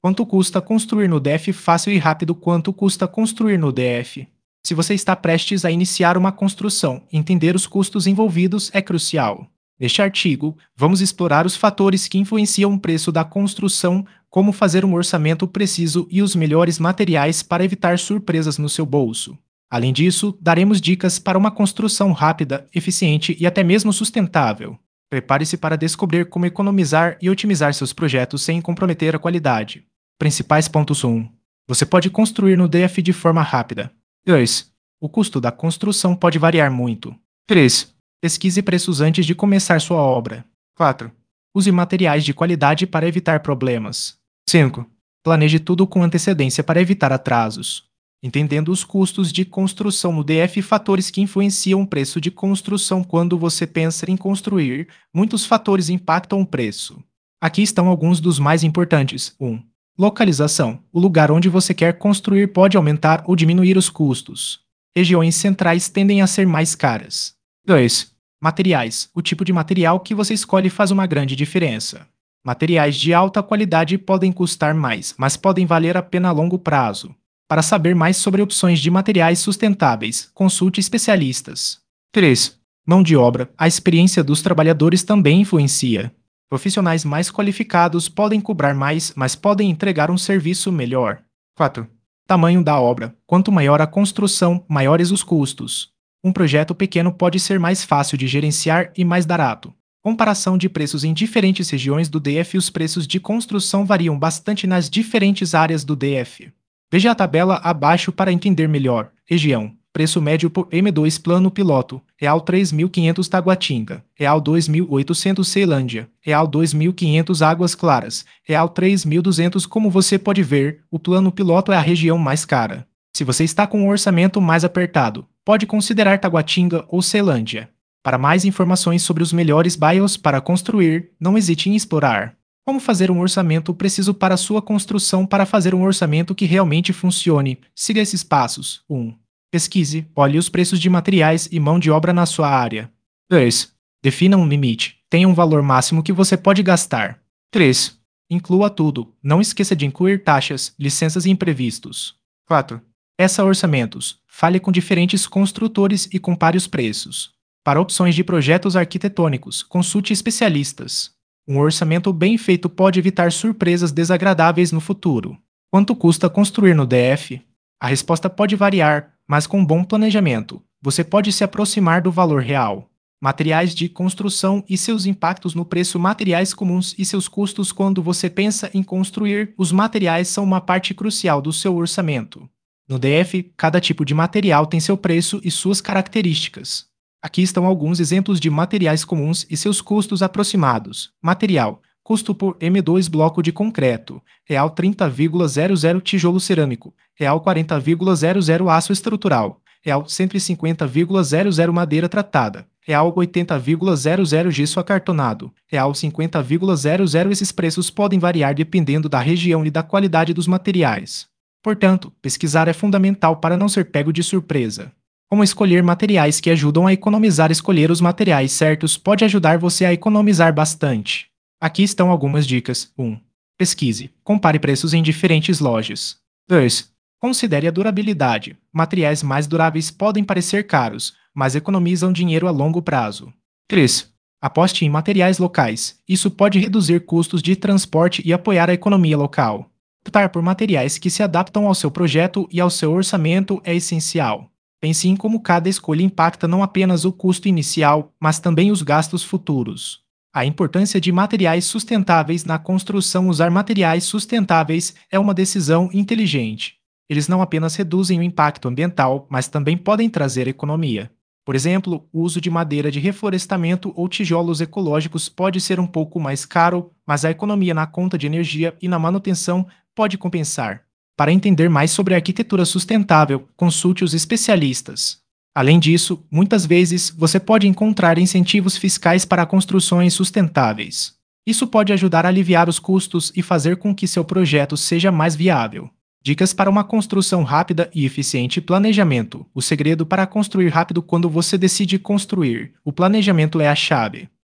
Quanto custa construir no DF fácil e rápido? Quanto custa construir no DF? Se você está prestes a iniciar uma construção, entender os custos envolvidos é crucial. Neste artigo, vamos explorar os fatores que influenciam o preço da construção, como fazer um orçamento preciso e os melhores materiais para evitar surpresas no seu bolso. Além disso, daremos dicas para uma construção rápida, eficiente e até mesmo sustentável. Prepare-se para descobrir como economizar e otimizar seus projetos sem comprometer a qualidade. Principais pontos 1. Você pode construir no DF de forma rápida. 2. O custo da construção pode variar muito. 3. Pesquise preços antes de começar sua obra. 4. Use materiais de qualidade para evitar problemas. 5. Planeje tudo com antecedência para evitar atrasos. Entendendo os custos de construção no DF e fatores que influenciam o preço de construção quando você pensa em construir, muitos fatores impactam o preço. Aqui estão alguns dos mais importantes. 1. Localização. O lugar onde você quer construir pode aumentar ou diminuir os custos. Regiões centrais tendem a ser mais caras. 2. Materiais. O tipo de material que você escolhe faz uma grande diferença. Materiais de alta qualidade podem custar mais, mas podem valer a pena a longo prazo. Para saber mais sobre opções de materiais sustentáveis, consulte especialistas. 3. Mão de obra. A experiência dos trabalhadores também influencia. Profissionais mais qualificados podem cobrar mais, mas podem entregar um serviço melhor. 4. Tamanho da obra. Quanto maior a construção, maiores os custos. Um projeto pequeno pode ser mais fácil de gerenciar e mais barato. Comparação de preços em diferentes regiões do DF. Os preços de construção variam bastante nas diferentes áreas do DF. Veja a tabela abaixo para entender melhor. Região. Preço médio por M2 Plano Piloto. Real 3.500 Taguatinga. Real 2.800 Ceilândia. Real 2.500 Águas Claras. Real 3.200. Como você pode ver, o Plano Piloto é a região mais cara. Se você está com um orçamento mais apertado, pode considerar Taguatinga ou Ceilândia. Para mais informações sobre os melhores bairros para construir, não hesite em explorar. Como fazer um orçamento preciso para sua construção? Para fazer um orçamento que realmente funcione, siga esses passos. 1. Pesquise, olhe os preços de materiais e mão de obra na sua área. 2. Defina um limite. Tenha um valor máximo que você pode gastar. 3. Inclua tudo. Não esqueça de incluir taxas, licenças e imprevistos. 4. Peça orçamentos. Fale com diferentes construtores e compare os preços. Para opções de projetos arquitetônicos, consulte especialistas. Um orçamento bem feito pode evitar surpresas desagradáveis no futuro. Quanto custa construir no DF? A resposta pode variar, mas com bom planejamento, você pode se aproximar do valor real. Materiais de construção e seus impactos no preço. Materiais comuns e seus custos. Quando você pensa em construir, os materiais são uma parte crucial do seu orçamento. No DF, cada tipo de material tem seu preço e suas características. Aqui estão alguns exemplos de materiais comuns e seus custos aproximados. Material. Custo por M2 bloco de concreto. Real 30,00 tijolo cerâmico. Real 40,00 aço estrutural. Real 150,00 madeira tratada. Real 80,00 gesso acartonado. Real 50,00. Esses preços podem variar dependendo da região e da qualidade dos materiais. Portanto, pesquisar é fundamental para não ser pego de surpresa. Como escolher materiais que ajudam a economizar? Escolher os materiais certos pode ajudar você a economizar bastante. Aqui estão algumas dicas. 1. Pesquise. Compare preços em diferentes lojas. 2. Considere a durabilidade. Materiais mais duráveis podem parecer caros, mas economizam dinheiro a longo prazo. 3. Aposte em materiais locais. Isso pode reduzir custos de transporte e apoiar a economia local. Optar por materiais que se adaptam ao seu projeto e ao seu orçamento é essencial. Pense em como cada escolha impacta não apenas o custo inicial, mas também os gastos futuros. A importância de materiais sustentáveis na construção. Usar materiais sustentáveis é uma decisão inteligente. Eles não apenas reduzem o impacto ambiental, mas também podem trazer economia. Por exemplo, o uso de madeira de reflorestamento ou tijolos ecológicos pode ser um pouco mais caro, mas a economia na conta de energia e na manutenção pode compensar. Para entender mais sobre arquitetura sustentável, consulte os especialistas. Além disso, muitas vezes você pode encontrar incentivos fiscais para construções sustentáveis. Isso pode ajudar a aliviar os custos e fazer com que seu projeto seja mais viável. Dicas para uma construção rápida e eficiente. Planejamento. O segredo para construir rápido. Quando você decide construir, o planejamento é a chave.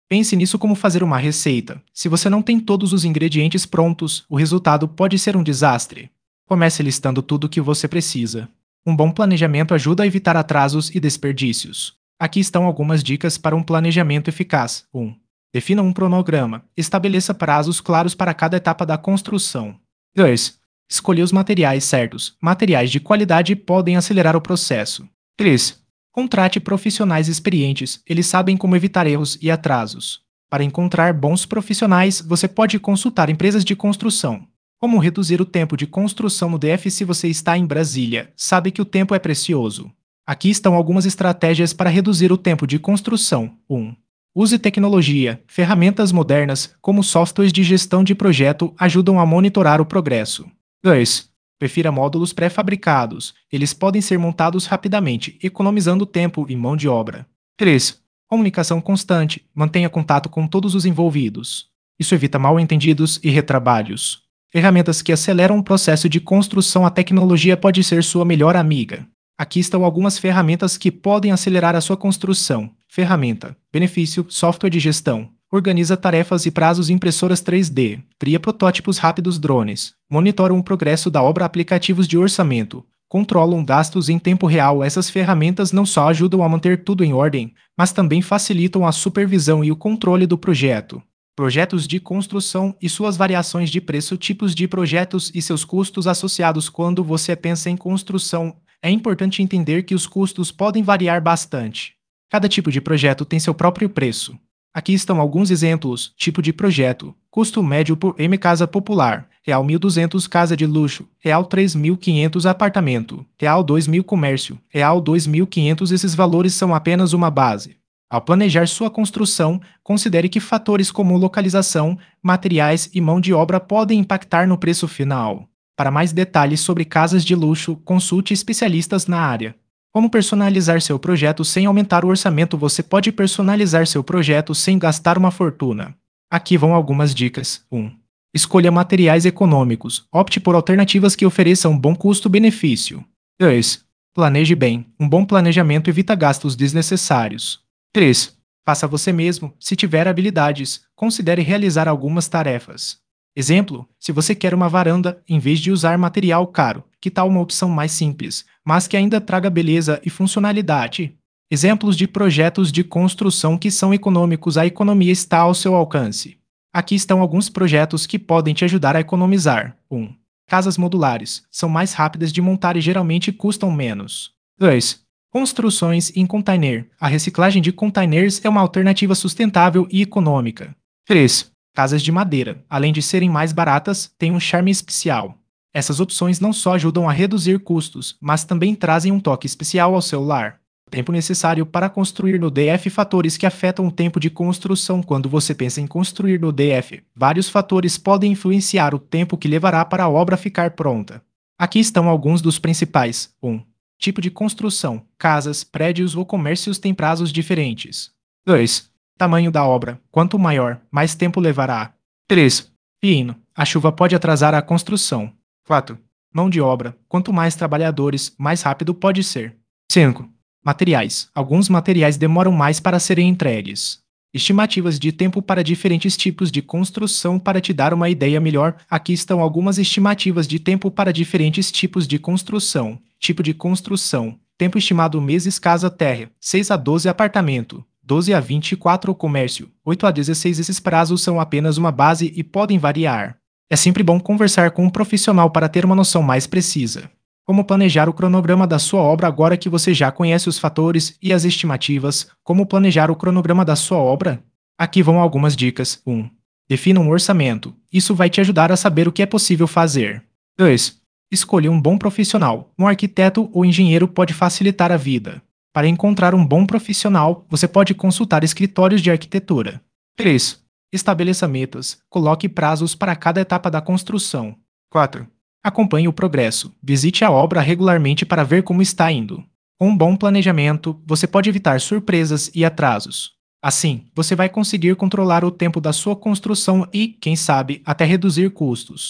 Pense nisso como fazer uma receita. Se você não tem todos os ingredientes prontos, o resultado pode ser um desastre. Comece listando tudo o que você precisa. Um bom planejamento ajuda a evitar atrasos e desperdícios. Aqui estão algumas dicas para um planejamento eficaz. 1. Defina um cronograma. Estabeleça prazos claros para cada etapa da construção. 2. Escolha os materiais certos. Materiais de qualidade podem acelerar o processo. 3. Contrate profissionais experientes, eles sabem como evitar erros e atrasos. Para encontrar bons profissionais, você pode consultar empresas de construção. Como reduzir o tempo de construção no DF se você está em Brasília? Sabe que o tempo é precioso. Aqui estão algumas estratégias para reduzir o tempo de construção. 1. Use tecnologia. Ferramentas modernas, como softwares de gestão de projeto, ajudam a monitorar o progresso. 2. Prefira módulos pré-fabricados. Eles podem ser montados rapidamente, economizando tempo e mão de obra. 3. Comunicação constante. Mantenha contato com todos os envolvidos. Isso evita mal-entendidos e retrabalhos. Ferramentas que aceleram o processo de construção. A tecnologia pode ser sua melhor amiga. Aqui estão algumas ferramentas que podem acelerar a sua construção. Ferramenta. Benefício. Software de gestão. Organiza tarefas e prazos. Impressoras 3D. Cria protótipos rápidos. Drones. Monitoram o progresso da obra. Aplicativos de orçamento. Controlam gastos em tempo real. Essas ferramentas não só ajudam a manter tudo em ordem, mas também facilitam a supervisão e o controle do projeto. Projetos de construção e suas variações de preço. Tipos de projetos e seus custos associados. Quando você pensa em construção, é importante entender que os custos podem variar bastante. Cada tipo de projeto tem seu próprio preço. Aqui estão alguns exemplos. Tipo de projeto. Custo médio por M casa popular. Real 1.200 casa de luxo. Real 3.500 apartamento. Real 2.000 comércio. Real 2.500. Esses valores são apenas uma base. Ao planejar sua construção, considere que fatores como localização, materiais e mão de obra podem impactar no preço final. Para mais detalhes sobre casas de luxo, consulte especialistas na área. Como personalizar seu projeto sem aumentar o orçamento? Você pode personalizar seu projeto sem gastar uma fortuna. Aqui vão algumas dicas. 1. Escolha materiais econômicos. Opte por alternativas que ofereçam bom custo-benefício. 2. Planeje bem. Um bom planejamento evita gastos desnecessários. 3. Faça você mesmo. Se tiver habilidades, considere realizar algumas tarefas. Exemplo, se você quer uma varanda, em vez de usar material caro, que tal uma opção mais simples, mas que ainda traga beleza e funcionalidade? Exemplos de projetos de construção que são econômicos. A economia está ao seu alcance. Aqui estão alguns projetos que podem te ajudar a economizar. 1. Casas modulares. São mais rápidas de montar e geralmente custam menos. 2. Construções em container. A reciclagem de containers é uma alternativa sustentável e econômica. 3. Casas de madeira, além de serem mais baratas, têm um charme especial. Essas opções não só ajudam a reduzir custos, mas também trazem um toque especial ao seu lar. Tempo necessário para construir no DF. Fatores que afetam o tempo de construção. Quando você pensa em construir no DF, vários fatores podem influenciar o tempo que levará para a obra ficar pronta. Aqui estão alguns dos principais. 1. Tipo de construção. Casas, prédios ou comércios têm prazos diferentes. 2. Tamanho da obra. Quanto maior, mais tempo levará. 3. Fino. A chuva pode atrasar a construção. 4. Mão de obra. Quanto mais trabalhadores, mais rápido pode ser. 5. Materiais. Alguns materiais demoram mais para serem entregues. Estimativas de tempo para diferentes tipos de construção. Para te dar uma ideia melhor, aqui estão algumas estimativas de tempo para diferentes tipos de construção. Tipo de construção. Tempo estimado meses. Casa terra. 6 a 12 apartamento. 12 a 24 comércio, 8 a 16. Esses prazos são apenas uma base e podem variar. É sempre bom conversar com um profissional para ter uma noção mais precisa. Como planejar o cronograma da sua obra? Agora que você já conhece os fatores e as estimativas, como planejar o cronograma da sua obra? Aqui vão algumas dicas. 1. Defina um orçamento. Isso vai te ajudar a saber o que é possível fazer. 2. Escolha um bom profissional. Um arquiteto ou engenheiro pode facilitar a vida. Para encontrar um bom profissional, você pode consultar escritórios de arquitetura. 3. Estabeleça metas. Coloque prazos para cada etapa da construção. 4. Acompanhe o progresso. Visite a obra regularmente para ver como está indo. Com um bom planejamento, você pode evitar surpresas e atrasos. Assim, você vai conseguir controlar o tempo da sua construção e, quem sabe, até reduzir custos.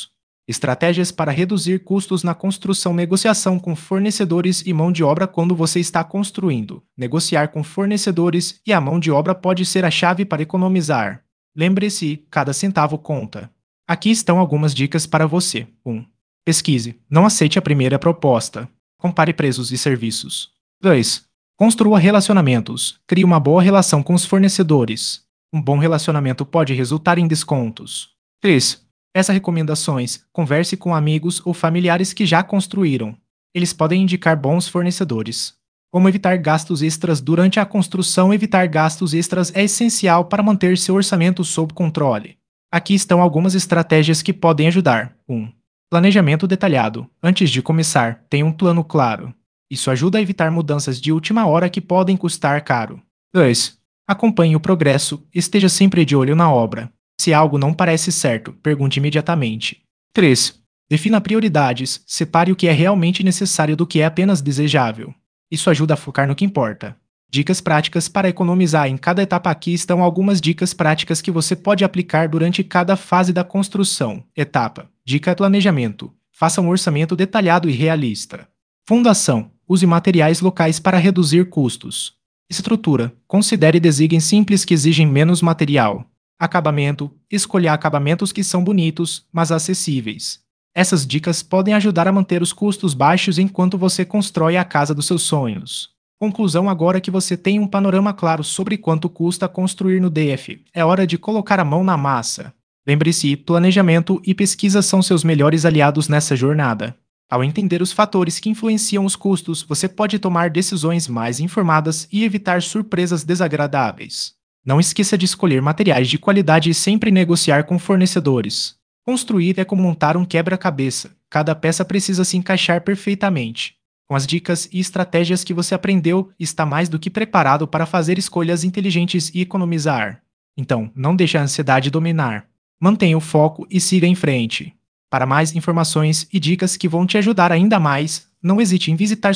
Estratégias para reduzir custos na construção: negociação com fornecedores e mão de obra quando você está construindo. Negociar com fornecedores e a mão de obra pode ser a chave para economizar. Lembre-se, cada centavo conta. Aqui estão algumas dicas para você. 1. Pesquise. Não aceite a primeira proposta. Compare preços e serviços. 2. Construa relacionamentos. Crie uma boa relação com os fornecedores. Um bom relacionamento pode resultar em descontos. 3. Peça recomendações. Converse com amigos ou familiares que já construíram. Eles podem indicar bons fornecedores. Como evitar gastos extras durante a construção? Evitar gastos extras é essencial para manter seu orçamento sob controle. Aqui estão algumas estratégias que podem ajudar. 1. Planejamento detalhado. Antes de começar, tenha um plano claro. Isso ajuda a evitar mudanças de última hora que podem custar caro. 2. Acompanhe o progresso. Esteja sempre de olho na obra. Se algo não parece certo, pergunte imediatamente. 3. Defina prioridades. Separe o que é realmente necessário do que é apenas desejável. Isso ajuda a focar no que importa. Dicas práticas para economizar em cada etapa. Aqui estão algumas dicas práticas que você pode aplicar durante cada fase da construção. Etapa. Dica: planejamento. Faça um orçamento detalhado e realista. Fundação. Use materiais locais para reduzir custos. Estrutura. Considere designs simples que exigem menos material. Acabamento. Escolha acabamentos que são bonitos, mas acessíveis. Essas dicas podem ajudar a manter os custos baixos enquanto você constrói a casa dos seus sonhos. Conclusão: agora que você tem um panorama claro sobre quanto custa construir no DF, é hora de colocar a mão na massa. Lembre-se, planejamento e pesquisa são seus melhores aliados nessa jornada. Ao entender os fatores que influenciam os custos, você pode tomar decisões mais informadas e evitar surpresas desagradáveis. Não esqueça de escolher materiais de qualidade e sempre negociar com fornecedores. Construir é como montar um quebra-cabeça. Cada peça precisa se encaixar perfeitamente. Com as dicas e estratégias que você aprendeu, está mais do que preparado para fazer escolhas inteligentes e economizar. Então, não deixe a ansiedade dominar. Mantenha o foco e siga em frente. Para mais informações e dicas que vão te ajudar ainda mais, não hesite em visitar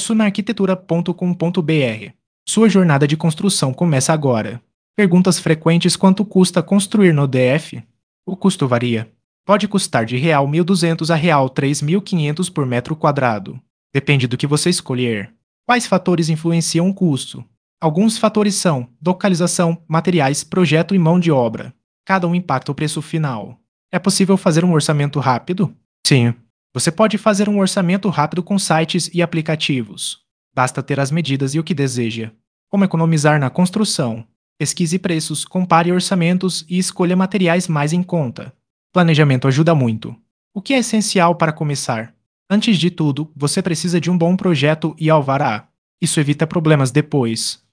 sunaarquitetura.com.br. Sua jornada de construção começa agora. Perguntas frequentes: quanto custa construir no DF? O custo varia. Pode custar de R$1.200 a R$3.500 por metro quadrado. Depende do que você escolher. Quais fatores influenciam o custo? Alguns fatores são localização, materiais, projeto e mão de obra. Cada um impacta o preço final. É possível fazer um orçamento rápido? Sim. Você pode fazer um orçamento rápido com sites e aplicativos. Basta ter as medidas e o que deseja. Como economizar na construção? Pesquise preços, compare orçamentos e escolha materiais mais em conta. Planejamento ajuda muito. O que é essencial para começar? Antes de tudo, você precisa de um bom projeto e alvará. Isso evita problemas depois.